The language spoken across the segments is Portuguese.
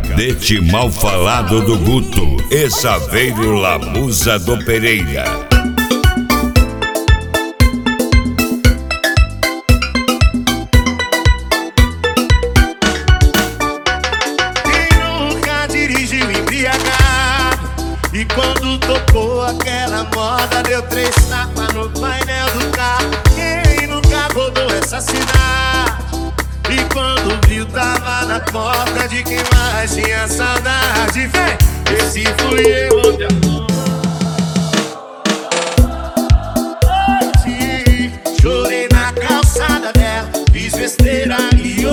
Cadete mal falado do Guto e Saveiro La Musa do Pereira. Quem nunca dirigiu embriagado e quando tocou aquela moda deu 3 tapas no painel do carro? Quem nunca rodou essa cidade e quando viu tava na porta de quem mais tinha saudade? Vem, esse fui eu onde amor. Chorei na calçada dela, fiz besteira e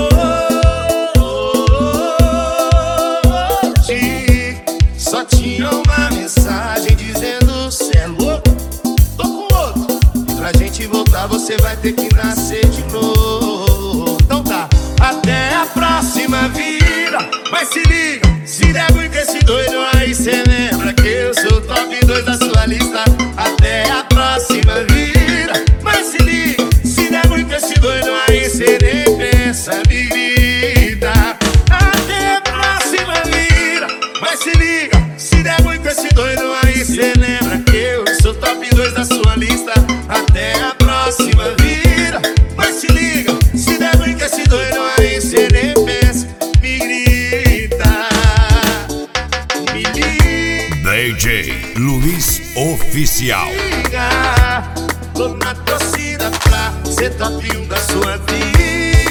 hoje só tinha uma mensagem dizendo: cê é louco, tô com outro, e pra gente voltar você vai ter que nascer de novo. Então tá, até a próxima vida. Mas se liga, se der ruim com esse doido aí, cê lembra que eu sou top 2 da sua lista. Até a próxima vida. Mas se liga, se der ruim com esse doido aí, cê nem pensa, me grita. Até a próxima vida. Mas se liga, se der ruim com esse doido aí, cê lembra que eu sou top 2 da sua lista. Até a próxima vida. Mas se liga, se der ruim com esse doido aí, cê nem pensa, me grita. Me liga. DJ Luiz Oficial. Tô na torcida pra ser top 1 da sua vida.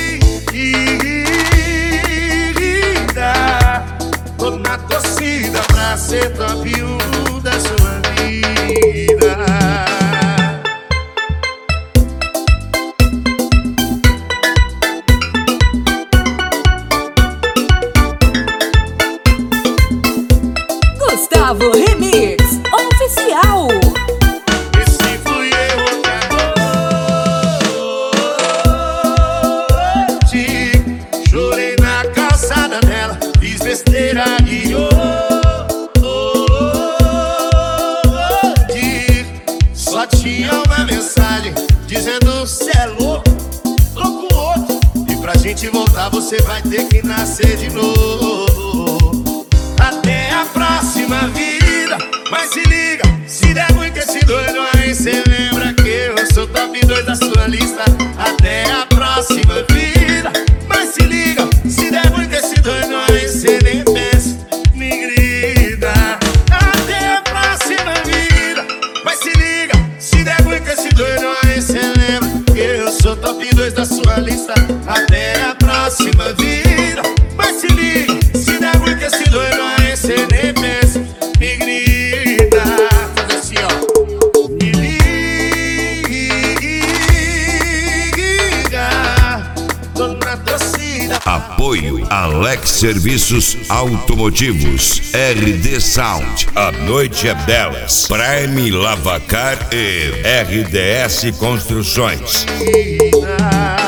Tô na torcida pra ser top 1 da sua vida. Gustavo Remix Oficial. Esse fui eu hoje. Chorei na calçada dela, fiz besteira e hoje só tinha uma mensagem dizendo: cê é louco, tô com outro, e pra gente voltar você vai ter que nascer de novo. Até a próxima vida. Mas se liga, se der ruim com esse doido aí, cê lembra que eu sou top 2 da sua lista. Até a próxima vida. Mas se liga, se der ruim com esse doido aí, cê nem pensa, me grita. Até a próxima vida. Mas se liga, se der ruim com esse doido aí, cê lembra que eu sou top 2 da sua lista. Até a próxima vida. Mas se liga, se der ruim com esse doido aí, cê nem pensa, me grita. Faz assim, ó. Me liga. Tô na torcida. Apoio Alex Serviços Automotivos, RD Sound, A Noite é Delas, Prime Lavacar e RDS Construções. Vida.